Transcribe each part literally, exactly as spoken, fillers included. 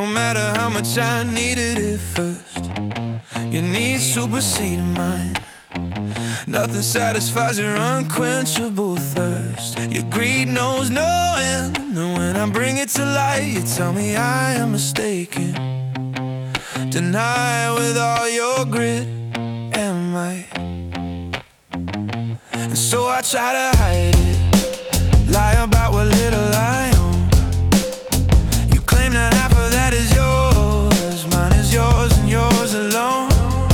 no matter how much I needed it first. Your needs supersede mine. Nothing satisfies your unquenchable thirst. Your greed knows no end, and when I bring it to light, you tell me I am mistaken. Deny with all your grit and might. And so I try to hide it, lie about what little I own. You claim that half of that is yours, mine is yours and yours alone.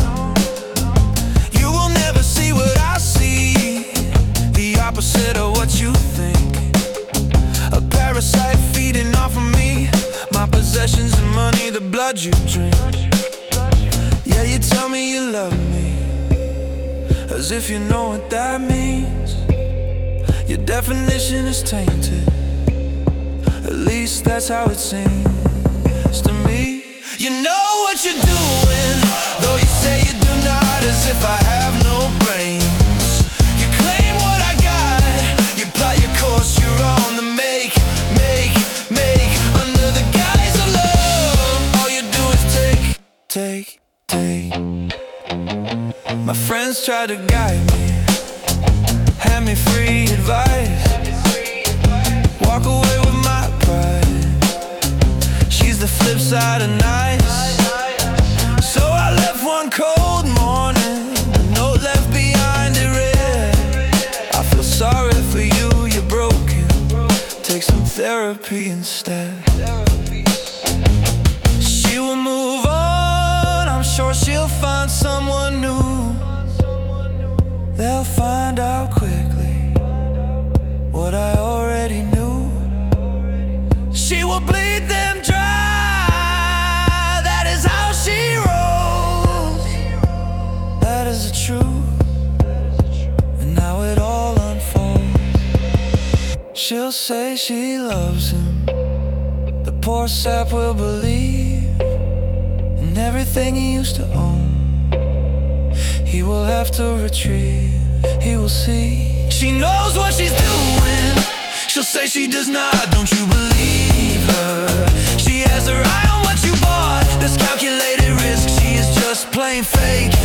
You will never see what I see, the opposite of what you think. A parasite feeding off of me, my possessions and money, the blood you drink. Yeah, you tell me you love me, as if you know what that means. Your definition is tainted, at least that's how it seems to me. You know what you're doing, though you say you do not, as if I have no brains. You claim what I got, you plot your course, you're on the make, make, make. Under the guise of love, all you do is take, take, take. My friends try to guide me, hand me free advice, walk away with my pride. She's the flip side of nice. So I left one cold morning, a note left behind it read, I feel sorry for you, you're broken, take some therapy instead. She will move on, I'm sure she'll find someone new. They'll find out quickly what I already knew. She will bleed them dry, that is how she rolls. That is the truth, and now it all unfolds. She'll say she loves him, the poor sap will believe in everything he used to own. He will have to retrieve, he will see. She knows what she's doing, she'll say she does not, don't you believe her? She has her eye on what you bought, this calculated risk, she is just plain fake.